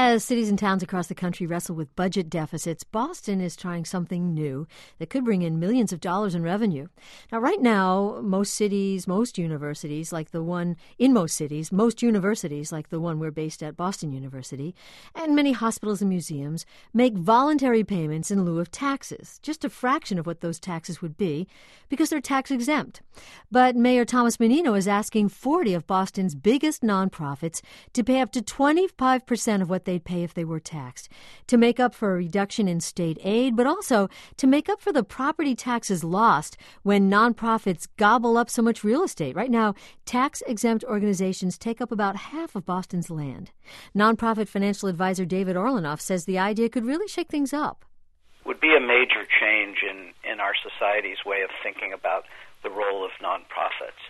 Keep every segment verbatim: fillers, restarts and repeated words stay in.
As cities and towns across the country wrestle with budget deficits, Boston is trying something new that could bring in millions of dollars in revenue. Now, right now, most cities, most universities, like the one in most cities, most universities, like the one we're based at, Boston University, and many hospitals and museums, make voluntary payments in lieu of taxes, just a fraction of what those taxes would be, because they're tax exempt. But Mayor Thomas Menino is asking forty of Boston's biggest nonprofits to pay up to twenty-five percent of what they'd pay if they were taxed, to make up for a reduction in state aid, but also to make up for the property taxes lost when nonprofits gobble up so much real estate. Right now, tax-exempt organizations take up about half of Boston's land. Nonprofit financial advisor David Orlanoff says the idea could really shake things up. Would be a major change in, in our society's way of thinking about the role of nonprofits.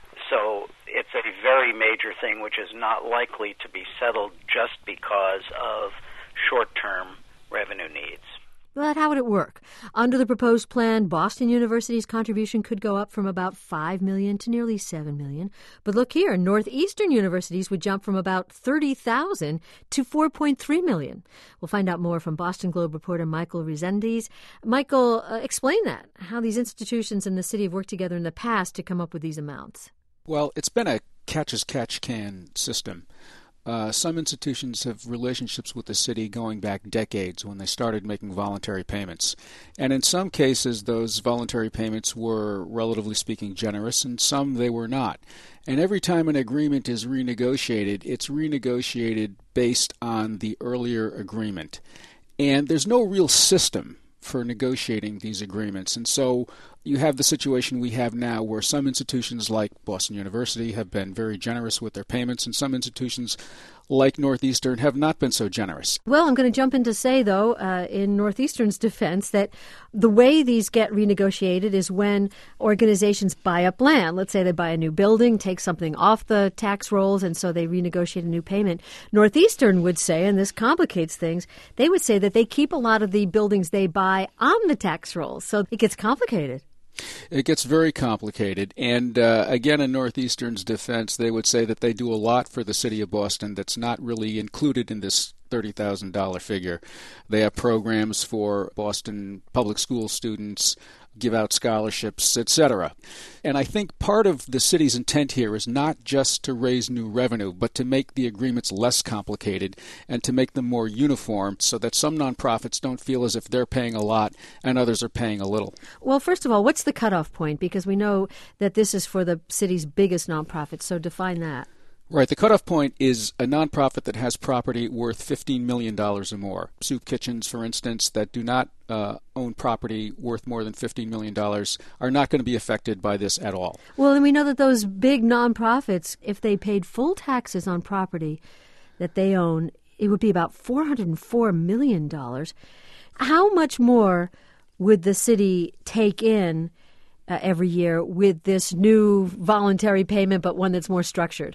So it's a very major thing which is not likely to be settled just because of short-term revenue needs. But how would it work? Under the proposed plan, Boston University's contribution could go up from about five million dollars to nearly seven million dollars. But look here, Northeastern universities would jump from about thirty thousand dollars to four point three million dollars. We'll find out more from Boston Globe reporter Michael Rezendes. Michael, uh, explain that, how these institutions and the city have worked together in the past to come up with these amounts. Well, it's been a catch-as-catch-can system. Uh, some institutions have relationships with the city going back decades when they started making voluntary payments. And in some cases, those voluntary payments were, relatively speaking, generous, and some they were not. And every time an agreement is renegotiated, it's renegotiated based on the earlier agreement. And there's no real system for negotiating these agreements. And so you have the situation we have now where some institutions like Boston University have been very generous with their payments, and some institutions like Northeastern have not been so generous. Well, I'm going to jump in to say, though, uh, in Northeastern's defense, that the way these get renegotiated is when organizations buy up land. Let's say they buy a new building, take something off the tax rolls, and so they renegotiate a new payment. Northeastern would say, and this complicates things, they would say that they keep a lot of the buildings they buy on the tax rolls, so it gets complicated. It gets very complicated. And uh, again, in Northeastern's defense, they would say that they do a lot for the city of Boston that's not really included in this thirty thousand dollars figure. They have programs for Boston public school students, give out scholarships, et cetera. And I think part of the city's intent here is not just to raise new revenue, but to make the agreements less complicated and to make them more uniform so that some nonprofits don't feel as if they're paying a lot and others are paying a little. Well, first of all, what's the cutoff point? Because we know that this is for the city's biggest nonprofits, so define that. Right. The cutoff point is a nonprofit that has property worth fifteen million dollars or more. Soup kitchens, for instance, that do not uh, own property worth more than fifteen million dollars are not going to be affected by this at all. Well, and we know that those big nonprofits, if they paid full taxes on property that they own, it would be about four hundred four million dollars. How much more would the city take in uh, every year with this new voluntary payment, but one that's more structured?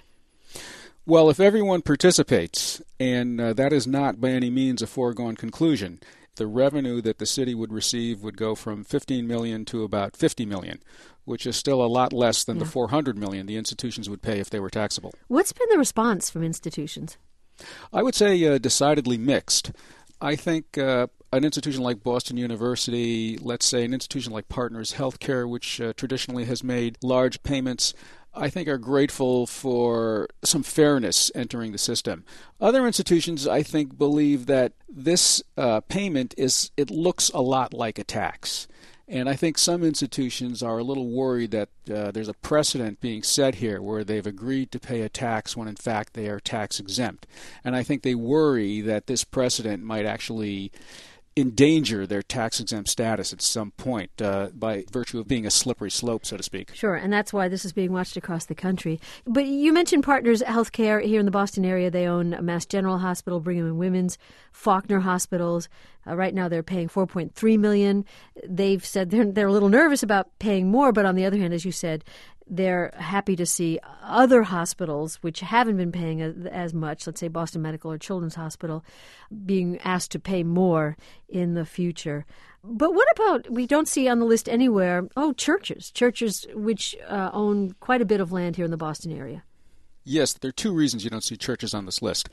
Well, if everyone participates, and uh, that is not by any means a foregone conclusion, the revenue that the city would receive would go from fifteen million dollars to about fifty million dollars, which is still a lot less than yeah. the four hundred million dollars the institutions would pay if they were taxable. What's been the response from institutions? I would say uh, decidedly mixed. I think uh, an institution like Boston University, let's say an institution like Partners Healthcare, which uh, traditionally has made large payments, I think are grateful for some fairness entering the system. Other institutions, I think, believe that this uh, payment is, it looks a lot like a tax. And I think some institutions are a little worried that uh, there's a precedent being set here where they've agreed to pay a tax when in fact they are tax exempt. And I think they worry that this precedent might actually endanger their tax-exempt status at some point uh, by virtue of being a slippery slope, so to speak. Sure, and that's why this is being watched across the country. But you mentioned Partners Healthcare here in the Boston area. They own Mass General Hospital, Brigham and Women's, Faulkner Hospitals. Uh, right now they're paying four point three million dollars. They've said they're, they're a little nervous about paying more, but on the other hand, as you said, they're happy to see other hospitals which haven't been paying a, as much, let's say Boston Medical or Children's Hospital, being asked to pay more in the future. But what about, we don't see on the list anywhere, oh, churches, churches which uh, own quite a bit of land here in the Boston area. Yes, there are two reasons you don't see churches on this list.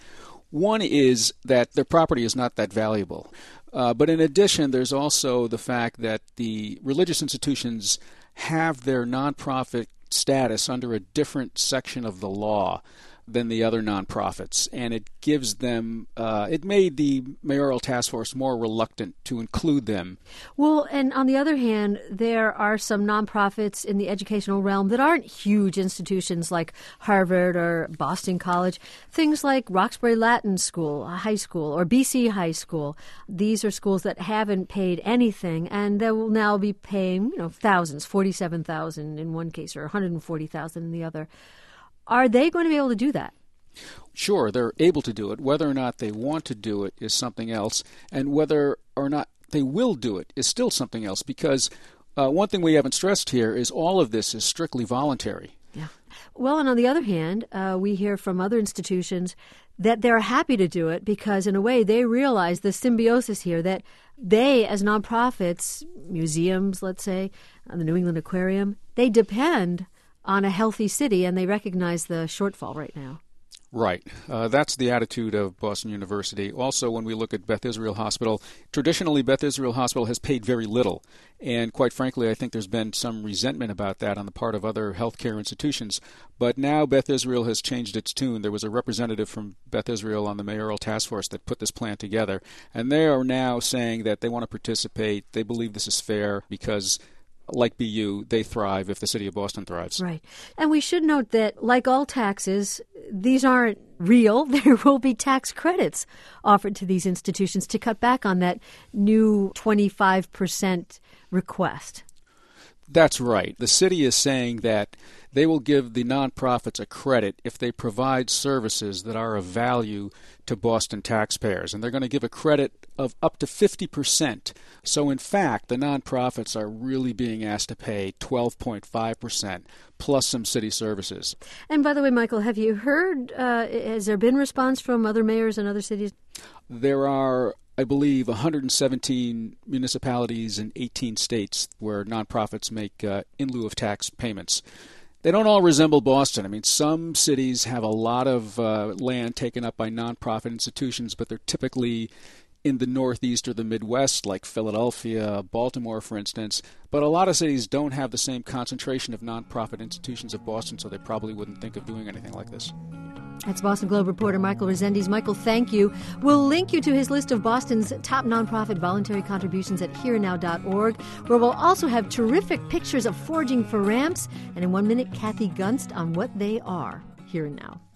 One is that their property is not that valuable. Uh, but in addition, there's also the fact that the religious institutions have their nonprofit status under a different section of the law than the other nonprofits, and it gives them, uh, it made the mayoral task force more reluctant to include them. Well, and on the other hand, there are some nonprofits in the educational realm that aren't huge institutions like Harvard or Boston College. Things like Roxbury Latin School, High School, or B C High School. These are schools that haven't paid anything, and they will now be paying, you know, thousands, forty-seven thousand in one case, or one hundred forty thousand in the other. Are they going to be able to do that? Sure, they're able to do it. Whether or not they want to do it is something else, and whether or not they will do it is still something else, because uh, one thing we haven't stressed here is all of this is strictly voluntary. Yeah. Well, and on the other hand, uh, we hear from other institutions that they're happy to do it because, in a way, they realize the symbiosis here, that they, as nonprofits, museums, let's say, uh, the New England Aquarium, they depend on a healthy city, and they recognize the shortfall right now. Right. Uh, that's the attitude of Boston University. Also, when we look at Beth Israel Hospital, traditionally Beth Israel Hospital has paid very little. And quite frankly, I think there's been some resentment about that on the part of other healthcare institutions. But now Beth Israel has changed its tune. There was a representative from Beth Israel on the mayoral task force that put this plan together. And they are now saying that they want to participate. They believe this is fair because, like B U, they thrive if the city of Boston thrives. Right. And we should note that, like all taxes, these aren't real. There will be tax credits offered to these institutions to cut back on that new twenty-five percent request. That's right. The city is saying that they will give the nonprofits a credit if they provide services that are of value to Boston taxpayers. And they're going to give a credit of up to fifty percent. So, in fact, the nonprofits are really being asked to pay twelve point five percent plus some city services. And by the way, Michael, have you heard, uh, has there been response from other mayors and other cities? There are, I believe, one hundred seventeen municipalities in eighteen states where nonprofits make uh, in lieu of tax payments. They don't all resemble Boston. I mean, some cities have a lot of uh, land taken up by nonprofit institutions, but they're typically in the Northeast or the Midwest, like Philadelphia, Baltimore, for instance. But a lot of cities don't have the same concentration of nonprofit institutions of Boston, so they probably wouldn't think of doing anything like this. That's Boston Globe reporter Michael Resendiz. Michael, thank you. We'll link you to his list of Boston's top nonprofit voluntary contributions at here now dot org, where we'll also have terrific pictures of foraging for ramps, and in one minute, Kathy Gunst on what they are. Here and Now.